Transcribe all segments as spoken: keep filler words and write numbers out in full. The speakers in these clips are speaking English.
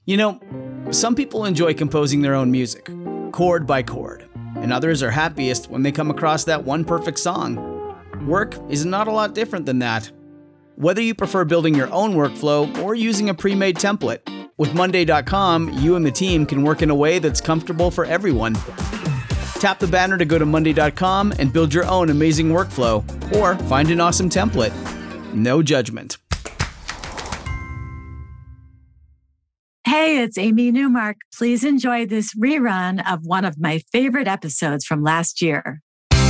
You know, some people enjoy composing their own music, chord by chord, and others are happiest when they come across that one perfect song. Work is not a lot different than that. Whether you prefer building your own workflow or using a pre-made template, with Monday dot com, you and the team can work in a way that's comfortable for everyone. Tap the banner to go to Monday dot com and build your own amazing workflow, or find an awesome template. No judgment. Hey, it's Amy Newmark. Please enjoy this rerun of one of my favorite episodes from last year.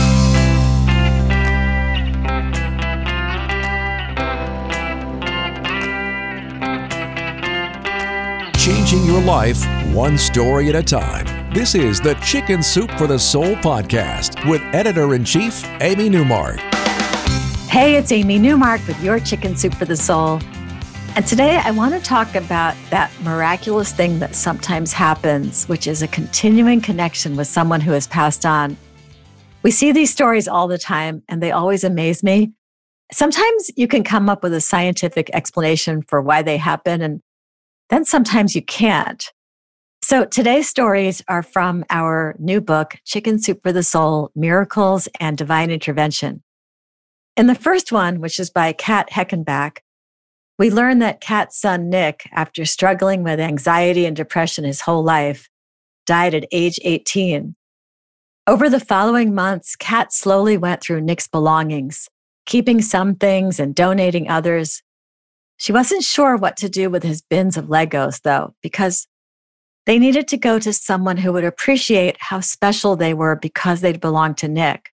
Changing your life one story at a time. This is the Chicken Soup for the Soul podcast with Editor-in-Chief Amy Newmark. Hey, it's Amy Newmark with your Chicken Soup for the Soul. And today I want to talk about that miraculous thing that sometimes happens, which is a continuing connection with someone who has passed on. We see these stories all the time, and they always amaze me. Sometimes you can come up with a scientific explanation for why they happen, and then sometimes you can't. So today's stories are from our new book, Chicken Soup for the Soul, Miracles and Divine Intervention. In the first one, which is by Kat Heckenbach, we learn that Kat's son, Nick, after struggling with anxiety and depression his whole life, died at age eighteen. Over the following months, Kat slowly went through Nick's belongings, keeping some things and donating others. She wasn't sure what to do with his bins of Legos, though, because they needed to go to someone who would appreciate how special they were because they'd belonged to Nick.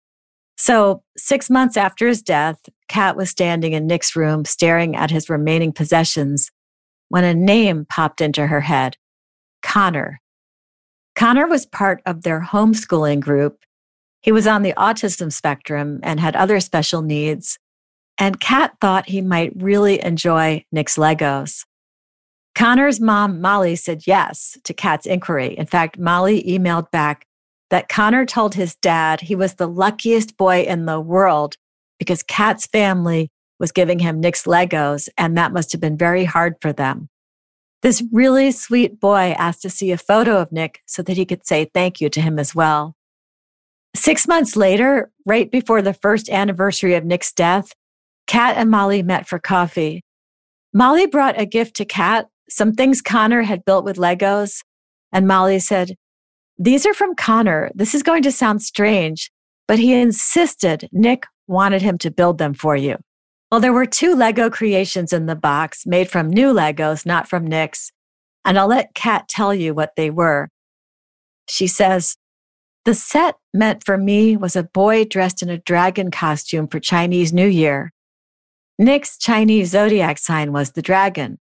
So six months after his death, Kat was standing in Nick's room staring at his remaining possessions when a name popped into her head, Connor. Connor was part of their homeschooling group. He was on the autism spectrum and had other special needs, and Kat thought he might really enjoy Nick's Legos. Connor's mom, Molly, said yes to Kat's inquiry. In fact, Molly emailed back that Connor told his dad he was the luckiest boy in the world because Kat's family was giving him Nick's Legos, and that must have been very hard for them. This really sweet boy asked to see a photo of Nick so that he could say thank you to him as well. Six months later, right before the first anniversary of Nick's death, Kat and Molly met for coffee. Molly brought a gift to Kat, some things Connor had built with Legos, and Molly said, "These are from Connor. This is going to sound strange, but he insisted Nick wanted him to build them for you." Well, there were two Lego creations in the box made from new Legos, not from Nick's, and I'll let Kat tell you what they were. She says, "The set meant for me was a boy dressed in a dragon costume for Chinese New Year. Nick's Chinese zodiac sign was the dragon.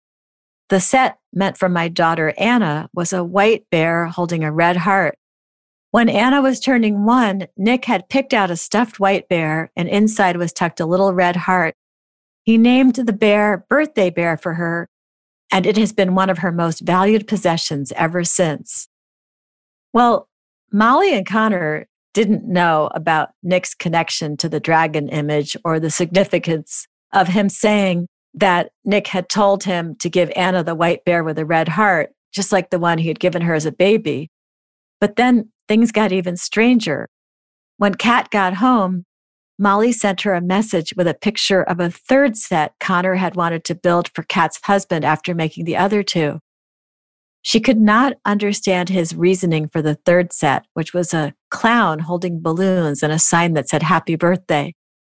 The set meant for my daughter Anna was a white bear holding a red heart. When Anna was turning one, Nick had picked out a stuffed white bear, and inside was tucked a little red heart. He named the bear Birthday Bear for her, and it has been one of her most valued possessions ever since." Well, Molly and Connor didn't know about Nick's connection to the dragon image or the significance of him saying that Nick had told him to give Anna the white bear with a red heart, just like the one he had given her as a baby. But then things got even stranger. When Kat got home, Molly sent her a message with a picture of a third set Connor had wanted to build for Kat's husband after making the other two. She could not understand his reasoning for the third set, which was a clown holding balloons and a sign that said happy birthday.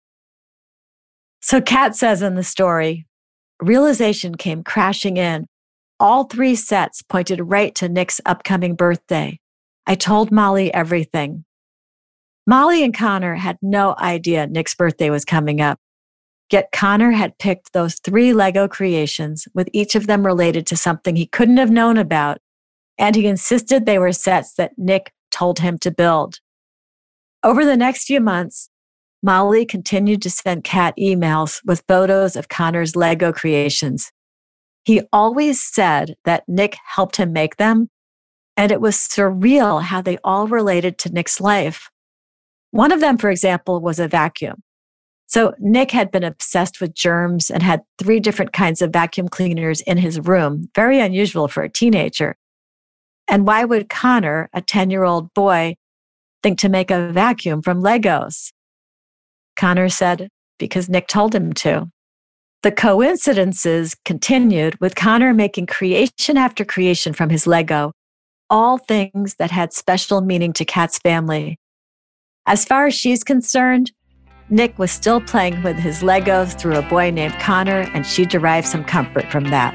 So Kat says in the story, realization came crashing in. All three sets pointed right to Nick's upcoming birthday. I told Molly everything. Molly and Connor had no idea Nick's birthday was coming up. Yet Connor had picked those three Lego creations, with each of them related to something he couldn't have known about, and he insisted they were sets that Nick told him to build. Over the next few months, Molly continued to send Kat emails with photos of Connor's Lego creations. He always said that Nick helped him make them, and it was surreal how they all related to Nick's life. One of them, for example, was a vacuum. So Nick had been obsessed with germs and had three different kinds of vacuum cleaners in his room, very unusual for a teenager. And why would Connor, a ten-year-old boy, think to make a vacuum from Legos? Connor said, because Nick told him to. The coincidences continued, with Connor making creation after creation from his Lego, all things that had special meaning to Kat's family. As far as she's concerned, Nick was still playing with his Legos through a boy named Connor, and she derived some comfort from that.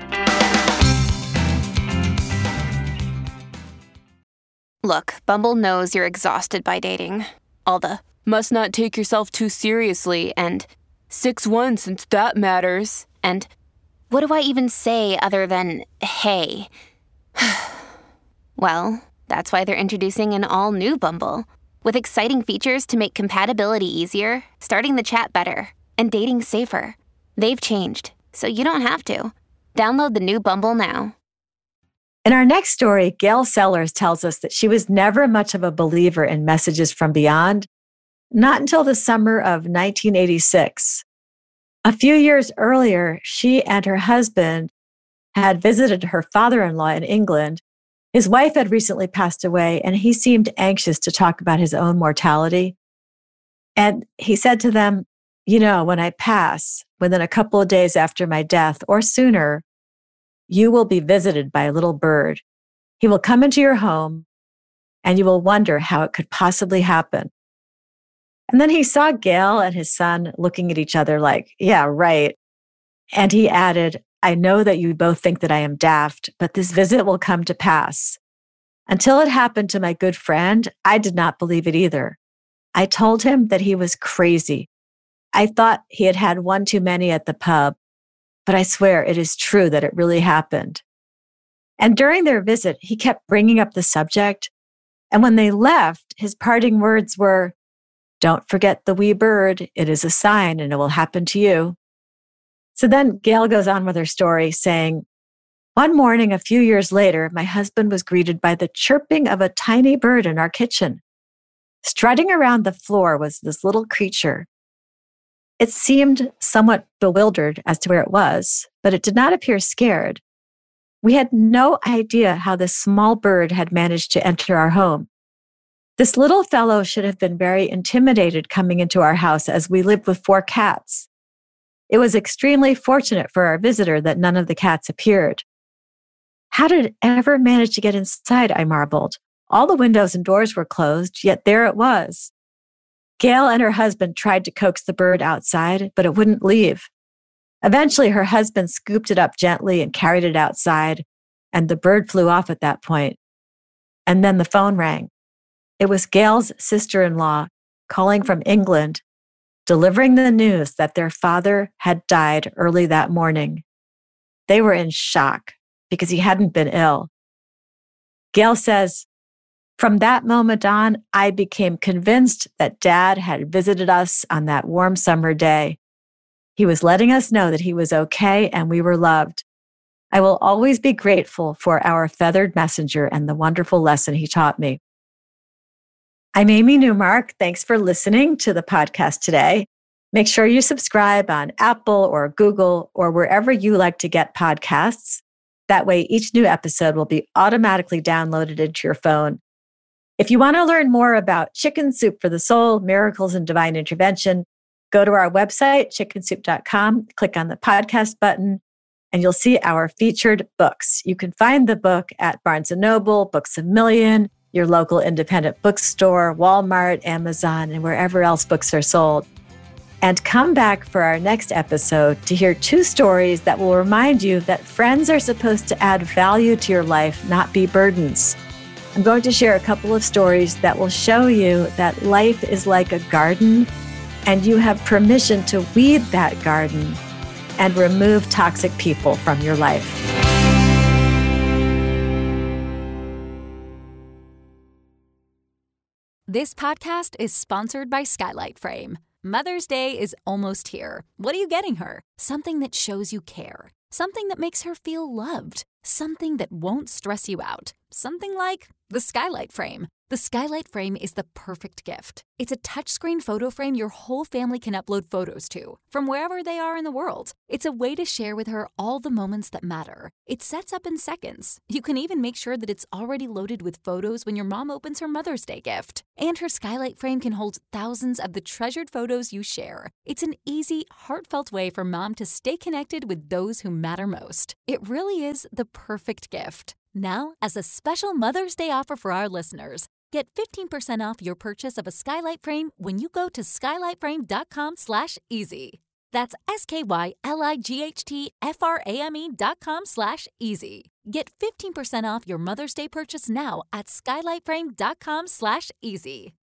Look, Bumble knows you're exhausted by dating. All the, must not take yourself too seriously, and six one since that matters, and what do I even say other than, hey? Well, that's why they're introducing an all-new Bumble, with exciting features to make compatibility easier, starting the chat better, and dating safer. They've changed, so you don't have to. Download the new Bumble now. In our next story, Gail Sellers tells us that she was never much of a believer in messages from beyond, not until the summer of nineteen eighty-six. A few years earlier, she and her husband had visited her father-in-law in England. His wife had recently passed away, and he seemed anxious to talk about his own mortality. And he said to them, you know, when I pass, within a couple of days after my death or sooner, you will be visited by a little bird. He will come into your home, and you will wonder how it could possibly happen. And then he saw Gail and his son looking at each other like, yeah, right. And he added, I know that you both think that I am daft, but this visit will come to pass. Until it happened to my good friend, I did not believe it either. I told him that he was crazy. I thought he had had one too many at the pub, but I swear it is true that it really happened. And during their visit, he kept bringing up the subject. And when they left, his parting words were, don't forget the wee bird. It is a sign and it will happen to you. So then Gail goes on with her story saying, one morning a few years later, my husband was greeted by the chirping of a tiny bird in our kitchen. Strutting around the floor was this little creature. It seemed somewhat bewildered as to where it was, but it did not appear scared. We had no idea how this small bird had managed to enter our home. This little fellow should have been very intimidated coming into our house, as we lived with four cats. It was extremely fortunate for our visitor that none of the cats appeared. How did it ever manage to get inside, I marveled. All the windows and doors were closed, yet there it was. Gail and her husband tried to coax the bird outside, but it wouldn't leave. Eventually, her husband scooped it up gently and carried it outside, and the bird flew off at that point. And then the phone rang. It was Gail's sister-in-law calling from England, delivering the news that their father had died early that morning. They were in shock because he hadn't been ill. Gail says, from that moment on, I became convinced that Dad had visited us on that warm summer day. He was letting us know that he was okay and we were loved. I will always be grateful for our feathered messenger and the wonderful lesson he taught me. I'm Amy Newmark. Thanks for listening to the podcast today. Make sure you subscribe on Apple or Google or wherever you like to get podcasts. That way, each new episode will be automatically downloaded into your phone. If you want to learn more about Chicken Soup for the Soul, Miracles and Divine Intervention, go to our website, chicken soup dot com, click on the podcast button, and you'll see our featured books. You can find the book at Barnes and Noble, Books A Million, your local independent bookstore, Walmart, Amazon, and wherever else books are sold. And come back for our next episode to hear two stories that will remind you that friends are supposed to add value to your life, not be burdens. I'm going to share a couple of stories that will show you that life is like a garden, and you have permission to weed that garden and remove toxic people from your life. This podcast is sponsored by Skylight Frame. Mother's Day is almost here. What are you getting her? Something that shows you care. Something that makes her feel loved. Something that won't stress you out. Something like the Skylight Frame. The Skylight Frame is the perfect gift. It's a touchscreen photo frame your whole family can upload photos to, from wherever they are in the world. It's a way to share with her all the moments that matter. It sets up in seconds. You can even make sure that it's already loaded with photos when your mom opens her Mother's Day gift. And her Skylight Frame can hold thousands of the treasured photos you share. It's an easy, heartfelt way for mom to stay connected with those who matter most. It really is the perfect gift. Now, as a special Mother's Day offer for our listeners, get fifteen percent off your purchase of a Skylight Frame when you go to skylightframe.com slash easy. That's S-K-Y-L-I-G-H-T-F-R-A-M-E dot com slash easy. Get fifteen percent off your Mother's Day purchase now at skylightframe.com slash easy.